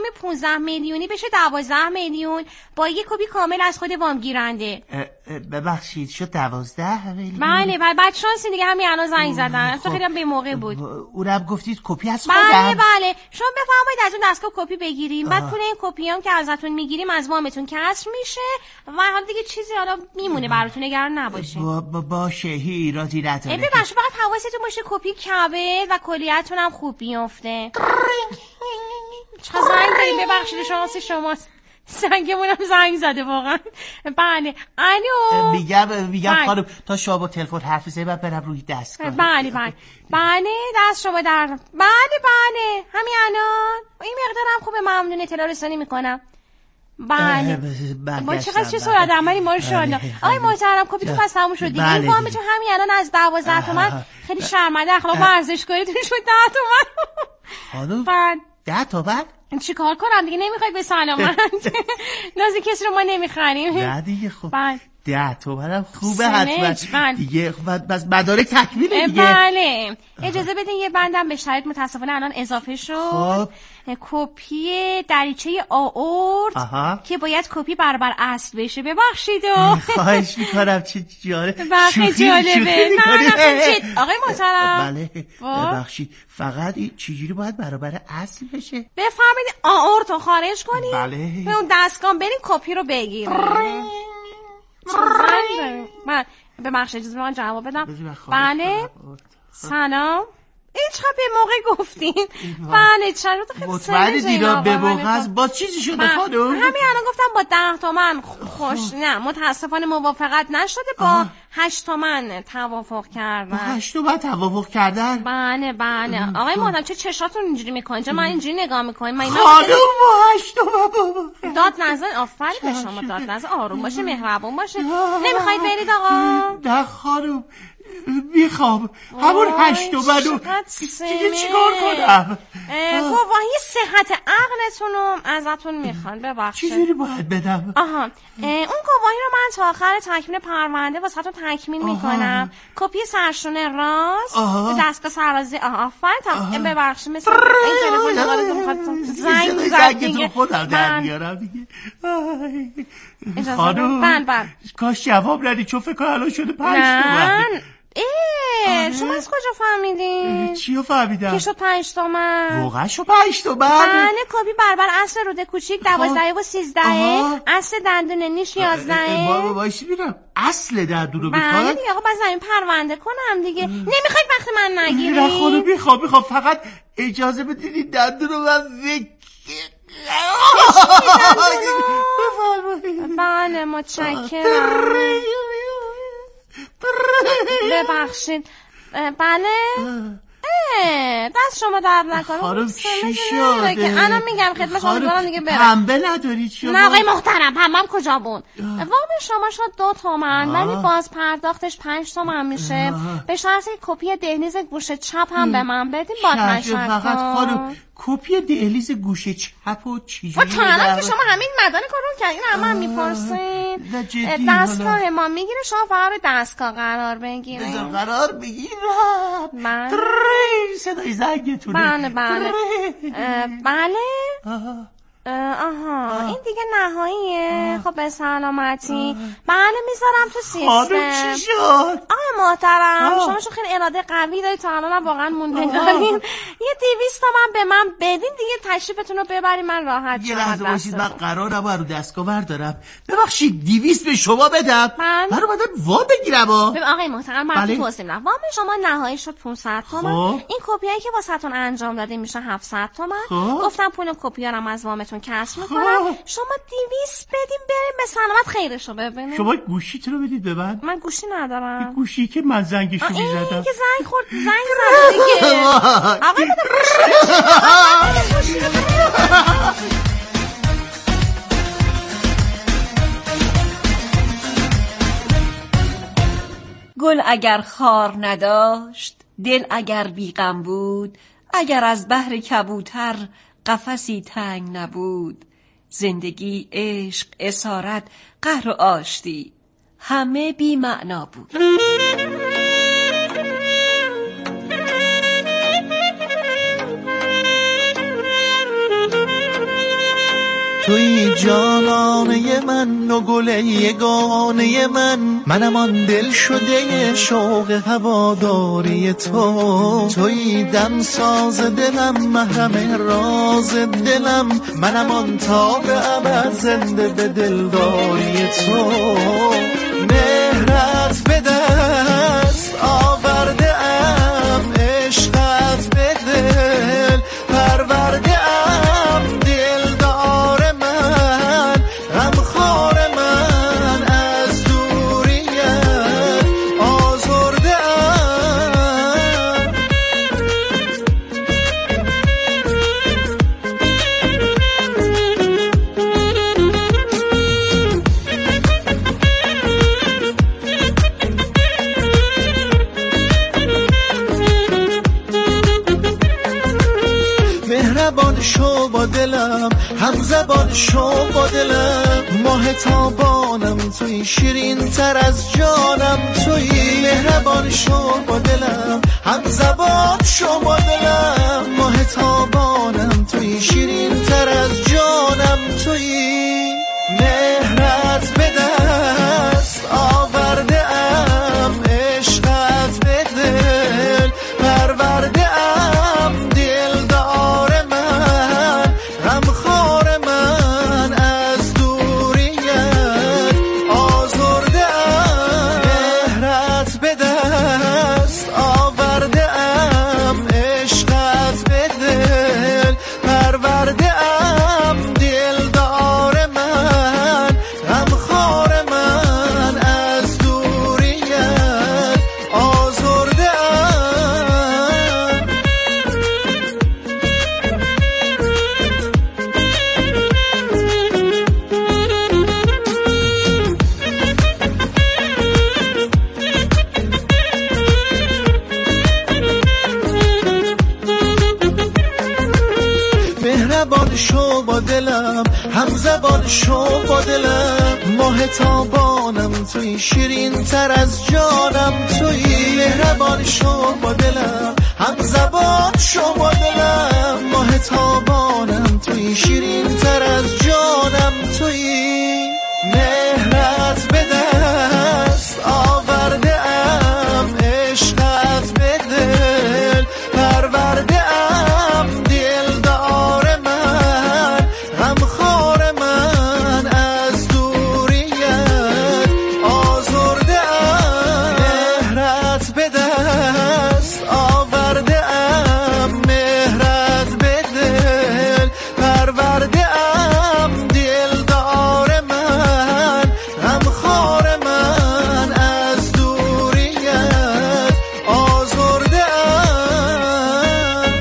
وام 15 میلیونی بشه 12 میلیون با یه کپی کامل از خود وام گیرنده. ببخشید شد 12 میلیون؟ بله بعد شانسی دیگه همین الان زنگ زدن. تو خیلی هم به موقع بود. اونم گفتید کپی از خودم؟ بله شما بفرمایید از اون دستگاه کپی بگیریم. بعد پول این کپیام که ازتون میگیریم از وامتون کسر میشه و حالا دیگه چیزی حالا میمونه براتون، نگران نباشید. باشه ایرادی نداره. ببخشید فقط حواستون باشه کپی کبه و کلیتون هم خوب بیفته. چه زنگ داریم؟ ببخشید شانس شماست. زنگمونم زنگ زده واقعا. بله الو. میگم خانم تا شما با تلفن حرف بزنید بعد برم روی دستگاه. بله دست شما در. بله همین الان این مقدارم خوبه، ممنون، اطلاع رسانی میکنم. بله ما چقدر چه سرعت عملی ماشاءالله. آقای محترم کپی تو پس تموم شد دیگه. این وامتون همین الان از 12 تومن خیلی شرمنده اخلاق ورزشکاریتون شد 10 تومن. خانم 10 تومن چی کار کنم دیگه؟ نمیخوای به سلامت. نازی کسی رو ما نمیخریم. نه دیگه خب 10 تومنم خوبه حتما دیگه. بس مدارک تکمیله دیگه. بله اجازه بدین یه بندم به شرایط متاسفانه الان اضافه شد. کپی دریچه آورد که باید کپی برابر اصل بشه. ببخشید خواهش میکنم. چه جالبه. نه آقای محترم. بله ببخشید فقط چجوری باید برابر اصل بشه؟ بفرمایید آورد رو خارج کنید. بله به اون دستگاه برین کپی رو بگیرید. ببخشید اجازه من جواب بدم. بله سلام. این چقدر به موقع گفتین. بله چرا تو خیلی مطمئنی دیرا به موقع است. باز چیزی شده خانم؟ همین الان گفتم با 10 تومن خوش. نه متاسفانه موافقت نشده. با 8 تومن توافق کردن. با 8 تومن توافق کردن؟ بله آقای محترم چه چشاتون اینجوری میکنین؟ چرا من اینجوری نگاه میکنین؟ خانم با 8 تومن داد نزن. آفرین به شما. داد نزن. آروم باشه مهربون باشه. نمیخواید برید آقا؟ نه خانم میخوام همون 8 تومنو دیگه چیکار کنم؟ گواهی صحت عقلتون رو ازتون میخوان. ببخشید چجوری باید بدم؟ اون گواهی رو من تا آخر تکمیل پرونده واسهتون تکمیل میکنم. کپی سرشونه راست دستگاه سرازی. آفرین. ببخشید مثل این تلفن زنگتون خودم در میارم دیگه. خانم کاش جواب ندی چون فکر کنم الان شده 5 تومن. شما از کجا فهمیدین؟ چیو فهمیدم؟ که شد 5 تومن. واقعا شد 5 تومن؟ بله کپی برابر اصل روده کوچیک 12 و 13. اصل دندون نیش 11. وایسی ببینم اصل دندون رو میخواد؟ بله دیگه آقا باز زمین پرونده کنم دیگه. نمیخواید وقت من نگیرید؟ نه خدا میخوام فقط اجازه بدید دندون رو من بله متشکرم. ببخشید. بله دست شما درد نکنه. خانم چی شده؟ که الان میگم خدمت شما دارم دیگه برم. پنبه ندارید شما؟ نه آقای محترم پنبم کجا بود؟ وام شما شد 2 تومن ولی باز پرداختش 5 تومن میشه. به شرطی کپی دهلیز گوشه چپ هم به من بدین. با فقط خانم کپی دهلیز گوشه چپ و چجوری؟ تا الان که شما همین مدان کارون کردین هم میپرسین. دستگاه ما میگیره شما فقط دستگاه قرار بگیرین. قرار بگیرم. صدای زنگتونه. بله این دیگه نهاییه. خب به سلامتی. بله میذارم تو سیستم. خانم چی شد؟ آقای محترم شما شو خیلی اراده قوی دارید تا الان واقعا موندگارین. یه 200 تومن به من بدین دیگه تشریفتون رو ببرید من راحت شم. یه لحظه باشید من قرارم رو دستگاه بردارم. ببخشید 200 به شما بدم. من اومدم وام بگیرم. آقای محترم من توضیح میدم. وام شما نهایی شد 500 تومن. این کپیایی که واسهتون انجام داده میشه 700 تومن. گفتم پول کپیارم از وامتون کسر میکنم. شما 200 بدین بریم به سلامت خیرشو ببینیم. شما گوشیتون رو بدید به من گوشی ندارم. این گوشی که من زنگشو میزدم. این که زنگ خورد زنگ زده دیگه. آقای گل اگر خار نداشت دل اگر بیغم بود اگر از بهر کبوتر قفسی تنگ نبود زندگی عشق اسارت قهر و آشتی همه بی معنا بود. توی جانانه من و گل یگانه منم آن دل شده شوق هواداری توی دم ساز دلم محرم راز دلم منم آن تاب ابد زنده به دلداری تو مهرت به دست آورده ام عشقت به دل پرورده ام دلدار من غمخوار من از دوریت آزرده ام مهربان شو با دلم همزبان شو با دلم ماه تابانم توی شیرین تر از جانم توی مهربان شو با دلم همزبان شو با دلم ماه تابانم توی شیرین تر از جانم توی مهرت به دست آورده ام عشقت به دل پرورده ام دلدار من غمخوار من از دوریت آزرده ام مهرت به دست آورده ام عشقت به دل پرورده ام دلدار من غمخوار من از دوریت آزرده ام مهربان شو با دلم همزبان شو با دلم ماه تابانم توی شیرین تر از جانم توی مهربان شو با دلم همزبان شو با دلم ماه تابانم توی شیرین تر از جانم توی مهرت به دست آورده ام عشقت به دل پرورده ام دلدار من غمخوار من از دوریت آزرده ام مهرت به دست آورده ام مهرت به دل پرورده ام دلدار من غمخوار من از دوریت آزرده ام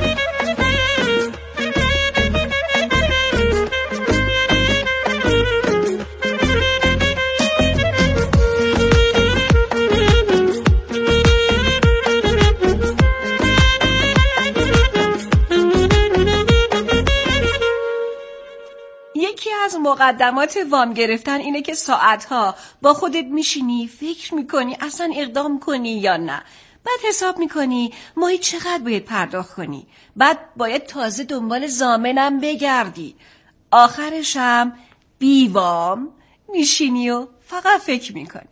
یکی از مقدمات وام گرفتن اینه که ساعتها با خودت میشینی فکر میکنی اصلا اقدام کنی یا نه. بعد حساب میکنی ماهی چقدر باید پرداخت کنی. بعد باید تازه دنبال ضامنم بگردی. آخرشم بی وام میشینی و فقط فکر میکنی.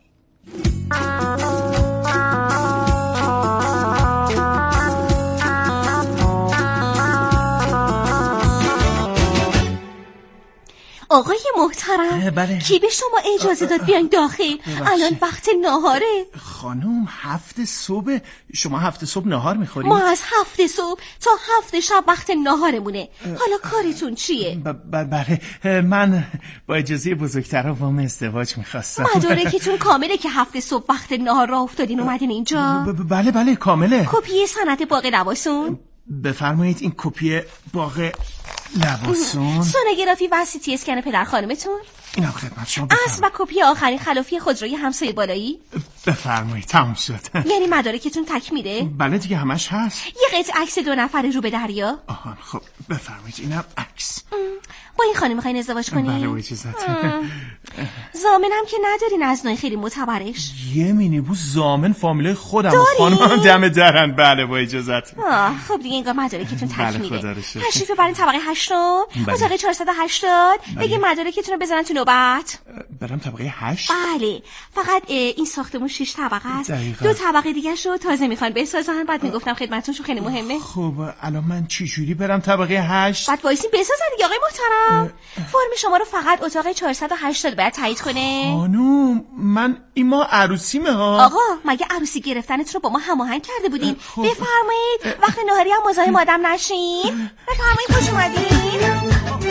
آقای محترم بله. کی به شما اجازه داد بیاین داخل؟ الان وقت ناهاره. خانوم 7 صبح شما 7 صبح ناهار میخورید؟ ما از 7 صبح تا 7 شب وقت ناهارمونه. حالا کارتون چیه؟ بله من با اجازه بزرگترا وام ازدواج میخواستم. مدارکتون کامله که 7 صبح وقت ناهار راه افتادین اومدین اینجا؟ بله کامله. کپی سند باغ لباسون؟ بفرمایید این کپی باغ لباسون. سونوگرافی و سی تی اسکن پدر خانمتون؟ اینم خدمت شما. اصل و کپی آخرین خلافی خودروی همسایه بالایی؟ بفرمایید تمام شد. یعنی مدارکتون تکمیله؟ بله دیگه همش هست. یه قطع عکس 2 نفره رو به دریا؟ آهان خب بفرمایید اینم عکس. با این خانم میخواین ازدواج کنین؟ بله با اجازت. ضامنم که ندارین از نوع خیلی معتبرش. یه مینیبوس ضامن فامیل خودم خانم دم درن. بله با اجازت. خب دیگه انگار مدارکتون تکمیله. بله تشریف ببرین طبقه 8 اتاق 480. بگین مدارکتون رو بزنن تو نوبت. برم طبقه 8؟ بله فقط این ساختمون 6 طبقه است. 2 طبقه دیگه شو تازه میخوان بسازن. بعد میگفتم خدمتتون خیلی مهمه. خب الان من چی جوری برم طبقه 8؟ بعد وایسین بسازن دیگه آقای محترم. فرم شما رو فقط اتاق 480 باید تایید کنه. خانوم من این ما عروسیمه ها. آقا مگه عروسی گرفتنت رو با ما هماهنگ کرده بودین؟ بفرمایید وقت نهاری هم مزاحم آدم نشین. بفرمایید خوش اومدین.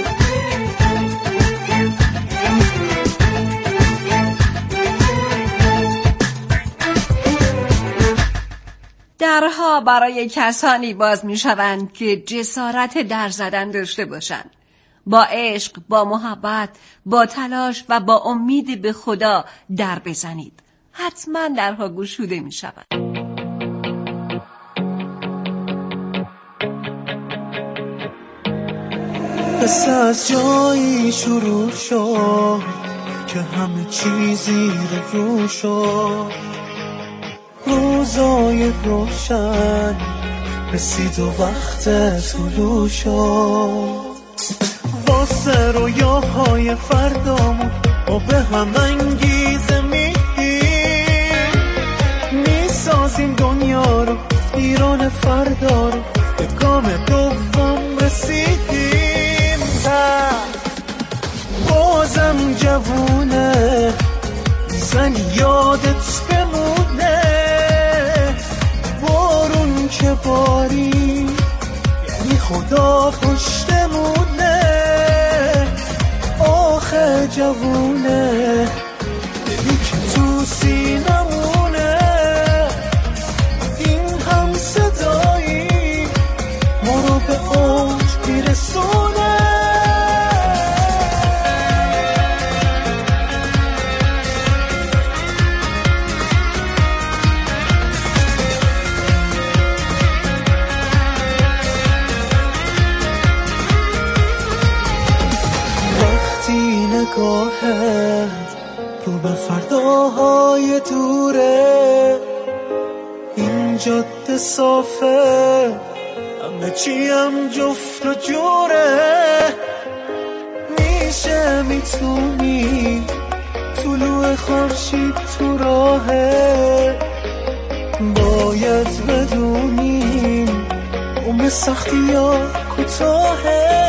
درها برای کسانی باز می شوند که جسارت در زدن داشته باشند. با عشق، با محبت، با تلاش و با امید به خدا در بزنید. حتما درها گشوده می شوند. قصه از جایی شروع شد که همه چیزی رو شد. روزای روشن رسید و وقت طلوع شد. واسه رویاهای فردامون ما به هم انگیزه میسازیم دنیا رو، ایران فردا رو. به گام دوم رسیدیم. بازم جوونه زن یادت بمونه. بارون که باری یعنی خدا پشتمونه. آخه جوونه دلی که تو سینمونه. این هم صدایی ما رو به اوج میرسونه. نگاهت رو به فرداهای دوره. این جاده صافه همه چی هم جفت و جوره. میشه میتونی طلوع خورشید تو راهه. باید بدونیم عمر سختی یا کوتاهه.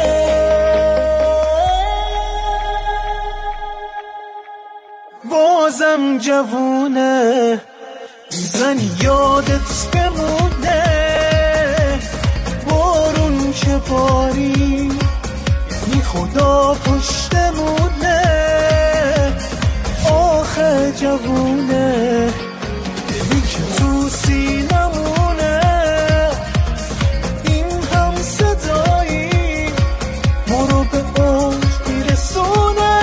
بازم جوونه زن یادت بمونه. بارون که باری یعنی خدا پشتمونه. آخه جوونه دلی که تو سینمونه. این هم صدایی ما رو به اوج میرسونه.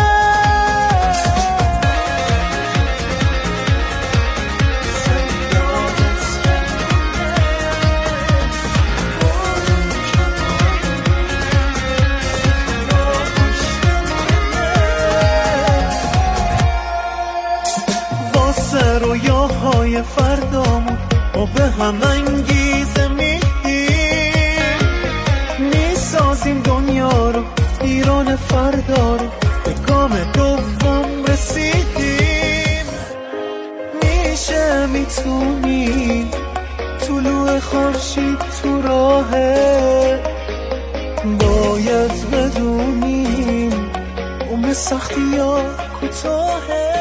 رویاهای فردامون ما به هم انگیزه میسازیم دنیا رو، ایران فردا رو. به گام دوم رسیدیم. میشه میتونی طلوع خورشید تو راهه. باید بدونیم عمر سختی یا کوتاهه.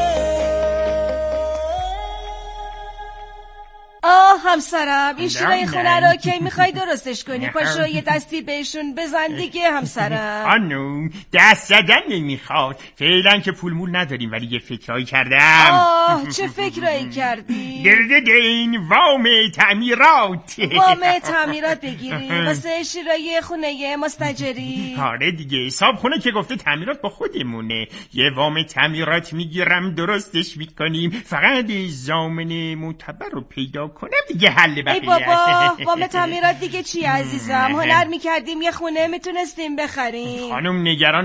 همسرم این شیرای خونه رو که میخوای درستش کنی؟ پاشو یه دستی بهشون بزن دیگه همسرم. خانوم دست زدن نمیخواد. فعلا که پول مول نداریم ولی یه فکرایی کردم. چه فکرایی کردی؟ درده این وام تعمیرات. وام تعمیرات بگیری واسه شیرای خونه مستاجری؟ آره دیگه حساب خونه که گفته تعمیرات با خودمونه. یه وام تعمیرات میگیرم درستش میکنیم. فقط ضامن معتبر رو پیدا کنم دیگه حل بقیه. ای بابا وام تعمیرات دیگه چی عزیزم؟ هنر میکردیم یه خونه میتونستیم بخریم. خانم نگران نباش.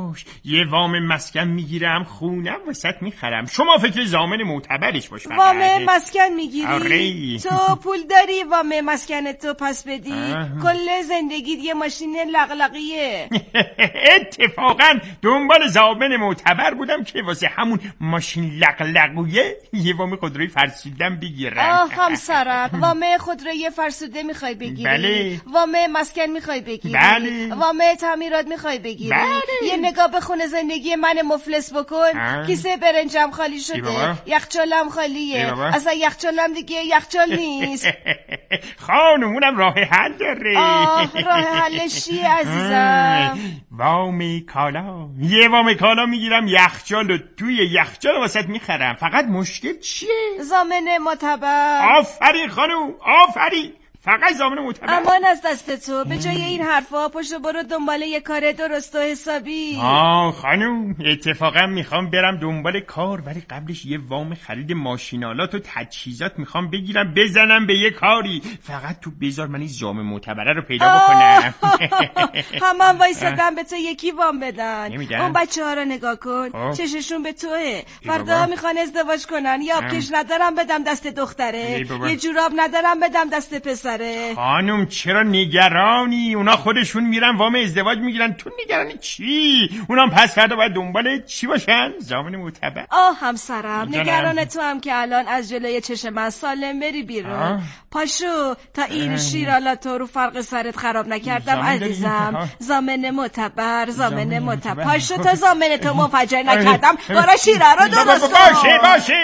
باش، یه وام مسکن میگیرم خونم وسط میخرم. شما فکر ضامن معتبرش باش. وام مسکن میگیری؟ آره. تو پول داری وام مسکن تو پس بدی؟ کل زندگیت یه ماشین لقلقیه. اتفاقا دنبال ضامن معتبر بودم که واسه همون ماشین لقلقیه یه وام خودروی فرسودم بگیرم. همسرم وام خودروی فرسوده میخوای بگیری؟ بله. وام مسکن میخوای بگیری؟ بله. وام تعمیرات میخوای بگیری؟ بله. یه نگاه به خونه زندگی من مفلس بکن. کیسه برنجم خالی شده، یخچالم خالیه. اصلا یخچالم دیگه یخچال نیست. خانمونم راه حل داره. راه حلش چیه عزیزم؟ وام کالا. یه وام کالا میگیرم، یخچال رو توی یخچال واسط میخرم. فقط مشکل چیه؟ ضامن معتبر. آفرین خانم، آفرین. فقط ضامن معتبر. امان از دست تو. به جای این حرفا پشو برو دنبال یه کار درست و حسابی. خانم اتفاقا میخوام برم دنبال کار، ولی قبلش یه وام خرید ماشینالات و تجهیزات میخوام بگیرم بزنم به یه کاری. فقط تو بذار من این ضامن معتبره رو پیدا بکنم. همه وایسادن به تو یکی وام بدن. نمیدن. اون بچه‌ها رو نگاه کن، چششون به توه. فردا میخوان ازدواج کنن. یه آبکش ندارم بدم دست دختره، یه جوراب ندارم بدم دست پسره. خانم چرا نگرانی؟ اونا خودشون میرن وام ازدواج میگیرن، تو نگرانی چی؟ اونا پس فردا باید دنبال چی باشن؟ ضامن معتبر. همسرم نگران تو هم که الان از جلوی چشم من سالم بری بیرون. پاشو تا این شیرالاتو رو فرق سرت خراب نکردم عزیزم. ضامن معتبر، ضامن معتبر. پاشو تا ضامن تو منفجر نکردم. برو شیره رو درست کن. باشه.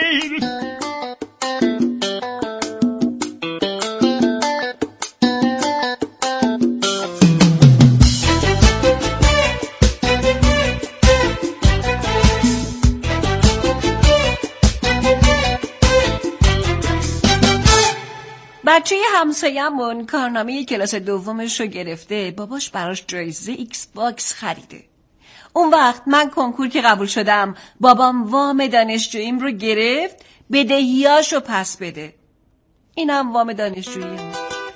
بچه همسایه‌مون کارنامه کلاس دومش رو گرفته، باباش براش جایزه ایکس باکس خریده. اون وقت من کنکور که قبول شدم، بابام وام دانشجوییم رو گرفت بدهیاشو پس بده. اینم وام دانشجوییم.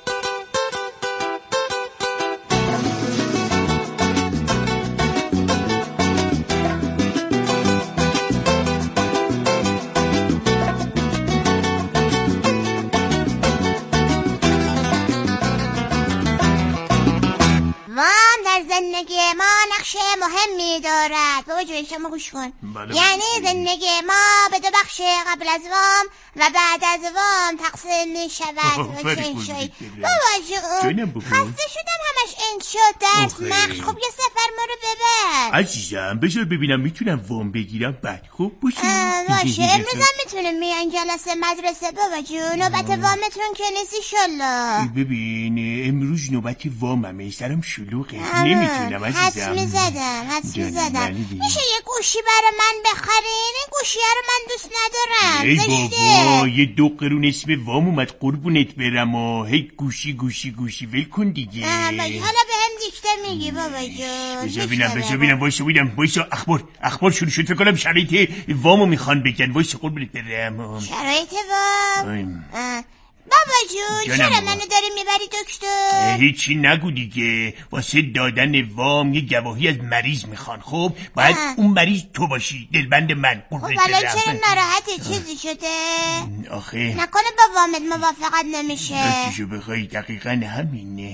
زندگی ما نقش مهمی دارد. بابا جون شما گوش کن. یعنی زندگی ما به دو بخش، قبل از وام و بعد از وام تقسیم می شود. بابا جون خسته شدم همش انشا درس مخش. خب یه سفر ما رو ببر عزیزم. بذار ببینم میتونم وام بگیرم بعد خوب باشه. باشه امروزم میتونم میان جلسه مدرسه. بابا جون نوبت وامتون که نیست ایشالله. ببین امروز نوبت واممه، سرم شلوغه، نمیتونم عزیزم. حدس میزدم. میشه یه گوشی برای من بخرین؟ این گوشیه رو من دوست ندارم. ای بابا یه 2 قرون اسم وام اومد قربونت برم. هی گوشی ول کن دیگه. حالا به هم دیکته میگی بابا جون. بذار ببینم وایسا اخبار شروع شد. فکر کنم شرایط وامو میخوان بگن. وایسا قربونت برم. شرایط وام؟ بابا جون چرا منو داری میبری دکتر؟ هیچی نگو دیگه. واسه دادن وام یه گواهی از مریض میخوان. خب باید اون مریض تو باشی، دلبند من. خب الان چرا ناراحته؟ چیزی شده؟ آخه نکنه با وامت موافقت نمیشه؟ راستشو بخوای دقیقا همینه.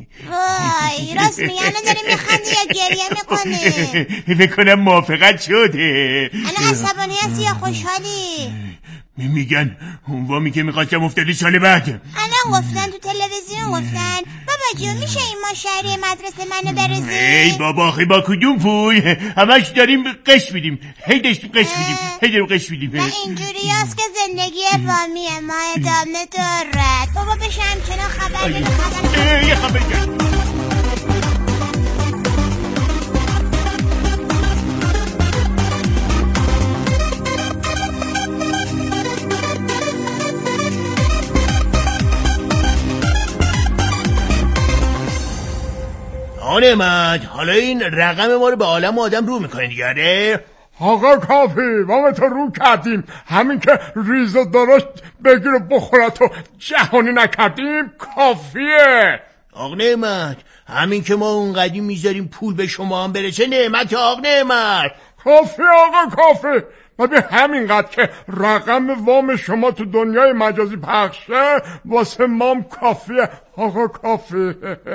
وای راست میگه. داری میخندی یا گریه میکنی؟ بکنم موافقت شده. الان عصبانی هستی یا خوشحالی؟ میگن اون وامی که میخواستم افتاده سال بعد. الان گفتن تو تلویزیون گفتن. بابا جون میشه این ما شهری مدرسه منو برسی؟ ای بابا آخه با کدوم پول؟ همش داریم قش میدیم. هی داریم قش میدیم. و اینجوری هست که زندگی وامی ما ادامه دارد. بابا بشه همچنان خبر بده. یه خبر کرد. آنمد حالا این رقم ما رو به عالم آدم رو میکنه دیگه. آقا کافی وامتو رو کردیم، همین که ریز و درشت بگیر و بخورت و جهانی نکردیم کافیه. آقا نعمت، همین که ما اونقدی میذاریم پول به شما هم برسه نعمت آقا نعمت. کافی آقا کافی. و به همینقدر که رقم وام شما تو دنیای مجازی پخشه واسه مام کافیه آقا کافی.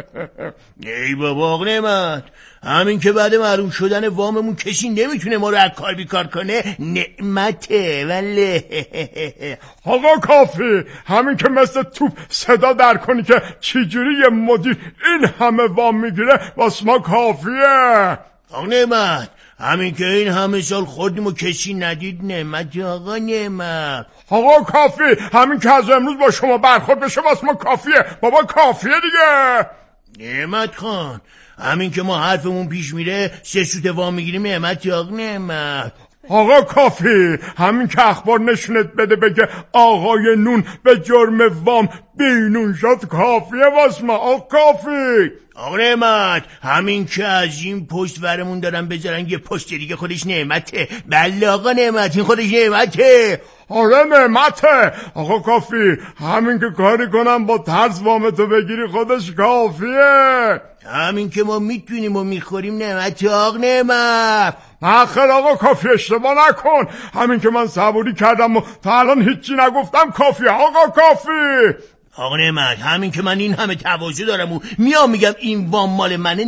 ای بابا آقا نعمت، همین که بعد معلوم شدن واممون کسی نمیتونه ما رو از کار بیکار کنه نعمته. ولی آقا کافی، همین که مثل توپ صدا در کنی که چجوری یه مدیر این همه وام میگیره واسه ما کافیه. آقا نعمت، همین که این همه سال خوردیم و کسی ندید نعمت آقا نعمت. آقا کافی، همین که از امروز با شما برخورد بشه واسه ما کافیه. بابا کافیه دیگه. نعمت خان، همین که ما حرفمون پیش میره 3 سوت وام میگیریم نعمت آقا نعمت. آقا کافی، همین که اخبار نشونت بده بگه آقای نون به جرم وام بینون شد کافیه واسه ما آقا کافی. آقا نعمت، همین که از این پشت ورمون دارن بذارن یه پشت دیگه خودش نعمته. بله آقا نعمت، این خودش نعمته. آره نعمته. آقا کافی، همین که کاری کنم با ترس وامتو بگیری خودش کافیه. همین که ما میتونیم و میخوریم نعمت آقا نعمت. آخر آقا کافی اشتباه نکن، همین که من صبوری کردم و تا الان هیچی نگفتم کافیه آقا کافی. آقا نعمت، همین که من این همه تواضع دارم و میگم این وام مال منه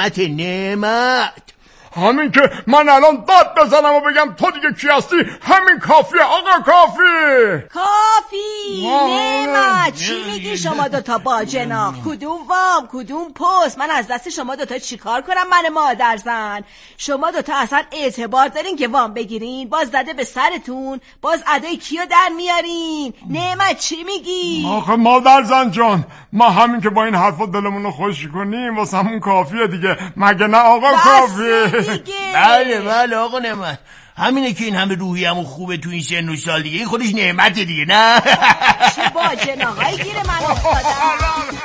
نعمت. همین که من الان داد بزنم و بگم تو دیگه کی هستی همین کافیه آقا کافی. کافی. نعمت، چی میگی شما دوتا باجنا؟ کدوم وام کدوم پست؟ من از دست شما دوتا چیکار کنم؟ من مادرزن، شما دوتا اصلا اعتبار دارین که وام بگیرین؟ باز زده به سرتون، باز ادای کیو در میارین؟ نعمت چی میگی؟ آخه مادرزن جان، ما همین که با این حرفا دلمون رو خوش کنیم واسه همون کافیه دیگه، مگه نه آقا کافی؟ بله آقا نعمت، همینه که این همه روحیه‌مون خوبه تو این سن و سال دیگه، این خودش نعمته دیگه. نه چه با جناهای گیر من افتادم.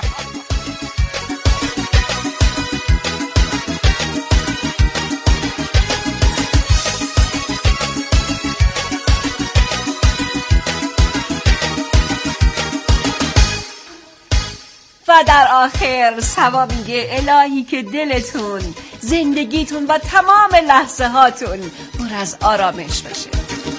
و در آخر سوا میگه الهی که دلتون، زندگیتون و تمام لحظه هاتون پر از آرامش باشه.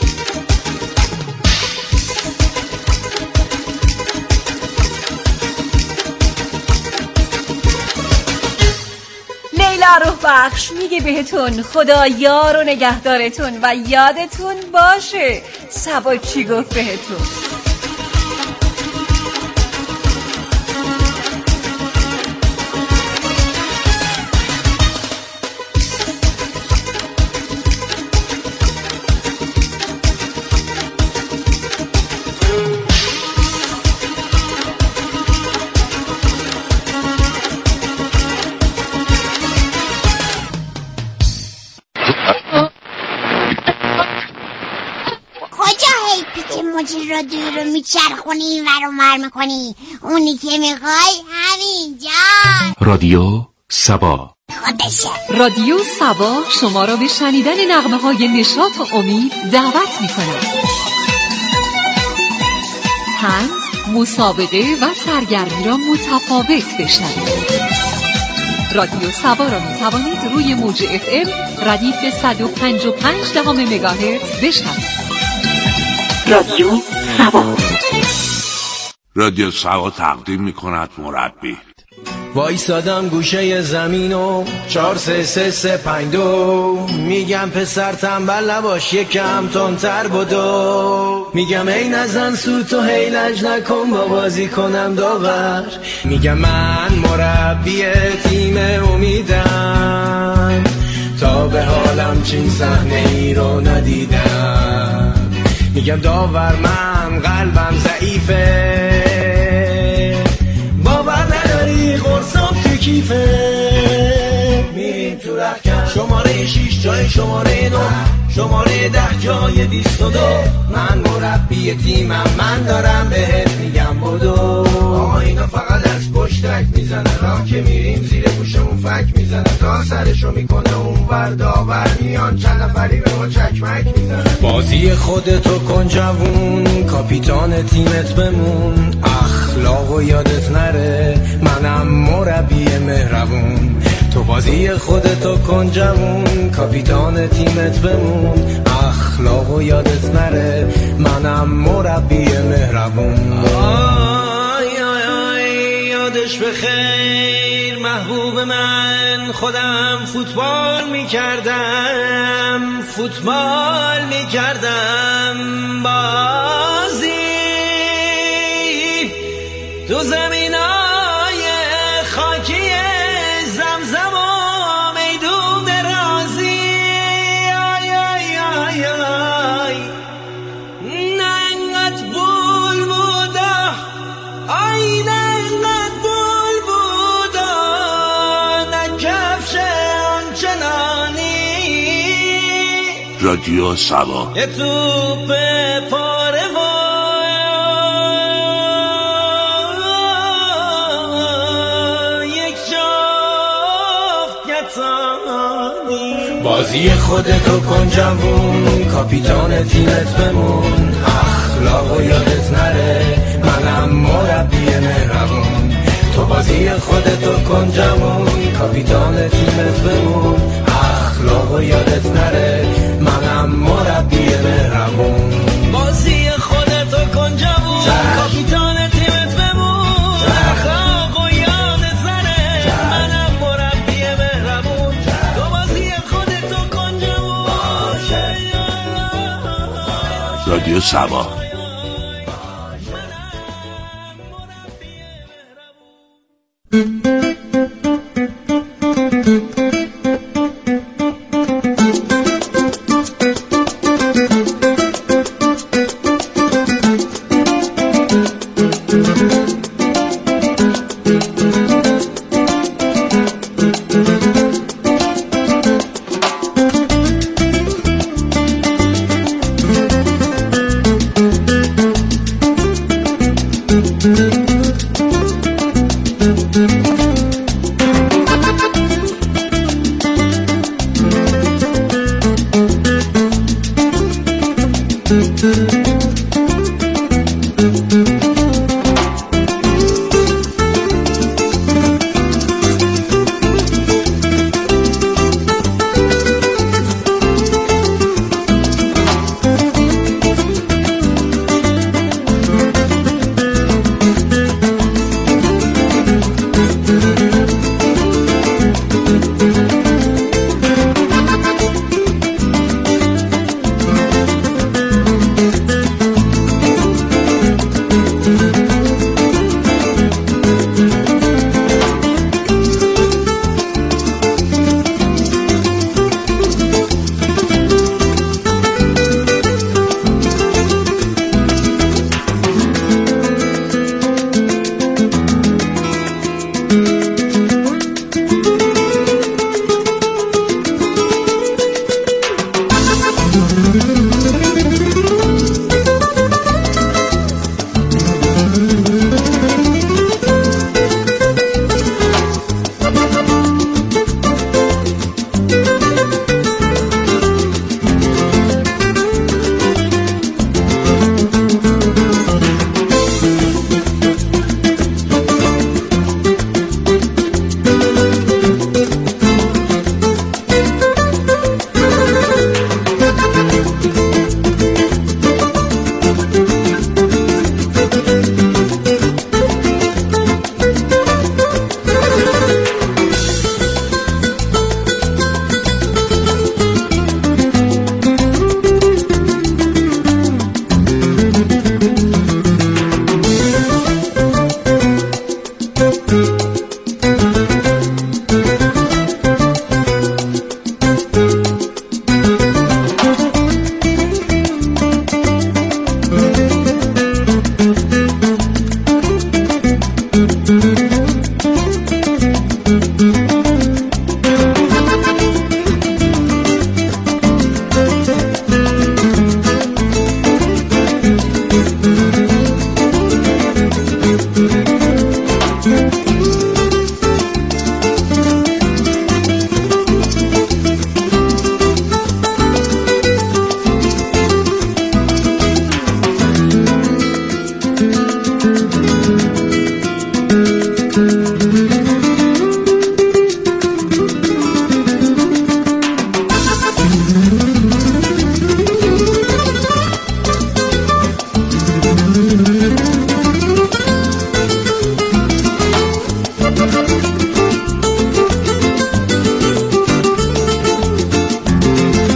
لیلا روح بخش میگه بهتون خدا یار و نگهدارتون و یادتون باشه سوا چی گفت بهتون. مجری رادیو رو میچرخونی این ور اونور میکنی، اونی که میخوای همینجا. رادیو سبا خودشه. رادیو سبا شما را به شنیدن نغمه های نشاط و امید دعوت میکنه. طنز، مسابقه و سرگرمی را متفاوت بشنوید. رادیو سبا را میتوانید روی موج FM ردیف 105.5 مگاهرتز بشنوید. رادیو سبا. رادیو سبا تقدیم میکند مربی. وایسادم گوشه زمین و 4 3 3 3 5 2 میگم پسر تنبل نباش یکم تندتر بدو، میگم ای نزن سوت و هیلج نکن با بازی کنم داور، میگم من مربی تیم امیدم تا به حالم چین صحنه ای رو ندیدم، میگم داور من قلبم ضعیفه باور نداری قرصم تو کیفه، میریم تو رخکن شماره 6 جای شماره 9 شماره 10 جای 22، من مربی تیمم من دارم بهت میگم بدو، آقا اینا فقط از پشتک میزنه راه که میریم زیر گوشمون فک میزنه تا سرشو میکنه اون ور داور میان چند نفری به ما چکمک میزنه، بازی خودتو کن جوون کاپیتان تیمت بمون، اخ اخلاقو یادت نره منم مربی مهربون تو بازی خودتو کن جوون کاپیتان تیمت بمون اخلاقو یادت نره منم مربی مهربون آی آی آی یادش بخیر محبوب من خودم فوتبال میکردم بازی تو زمینای خاکی زمزم و میدون رازی آی آی آی آی ننگت بول بودا آی ننگت بول بودا نکفش آنچنانی رادیو سبا یه توپ پاره بازی خودتو کن جوون کاپیتان تیمت بمون اخلاقو یادت نره منم مربی مهربون تو بازی خودتو کن جوون کاپیتان تیمت بمون اخلاقو یادت نره منم مربی مهربون بازی خودتو کن جوون کاپیتان تیمت بمون اخلاقو یادت نره منم مربی مهربون تو بازی خودتو کن جوون رادیو سبا Thank you.